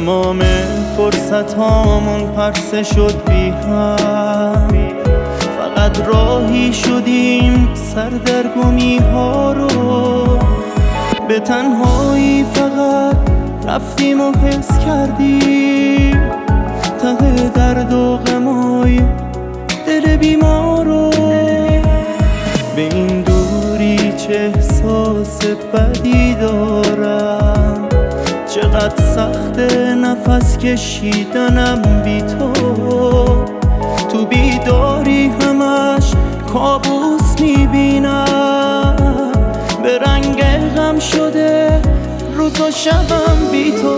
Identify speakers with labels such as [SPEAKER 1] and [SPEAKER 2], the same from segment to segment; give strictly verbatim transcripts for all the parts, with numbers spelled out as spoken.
[SPEAKER 1] تمام فرصت هامون پرسه شد بی هم، فقط راهی شدیم سردرگمی ها رو، به تنهایی فقط رفتیم و حس کردیم ته درد و غمای دل بیمار رو. به این دوری چه احساس بدی دارم، چقدر سخت نفس کشیدنم بی تو. تو بیداری همش کابوس میبینم، به رنگ غم شده روز و شبم بی تو.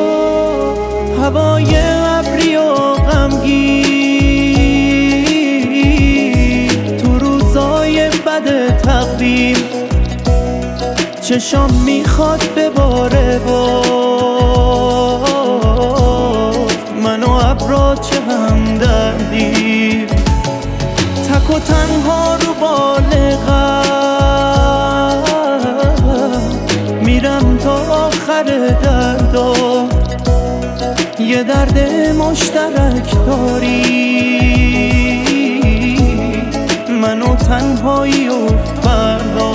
[SPEAKER 1] هوای ابری و غمگین تو روزای بد تقدیر، چشام میخواد بباره باد من و ابرا چه هم دردیم. تک و تنها رو بالغم میرم تا آخر دردا، یه درد مشترک داری من و تنهایی و فردا.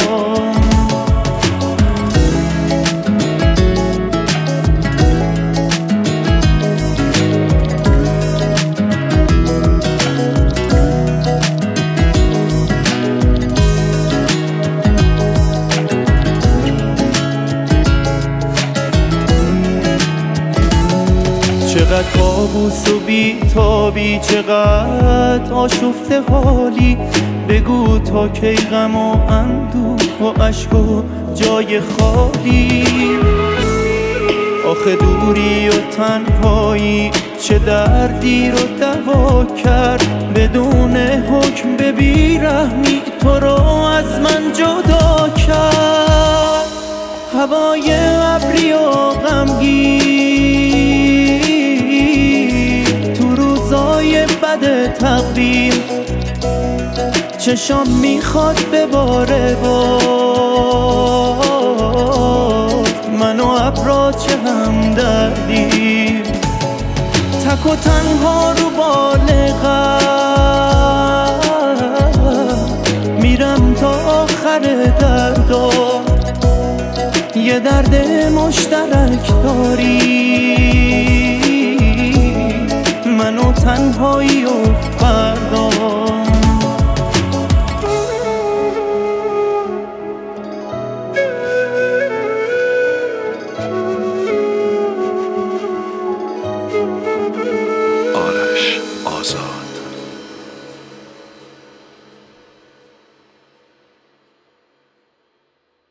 [SPEAKER 1] چقدر کابوس و بیتابی، چقدر آشفته حالی، بگو تا کی غم و اندوه و عشق و جای خالی. آخه دوری و تنهایی چه دردی رو دوا کرد، بدون حکم به بیرحمی تو رو از من جدا کرد. هوای ابری و غمگین تو روزای بد تقدیر، چشام میخواد بباره باد من و ابرا چه هم دردیم. تک و تنها رو بالغم میرم تا آخر دردا، یه درد مشترک داری من و تنهایی و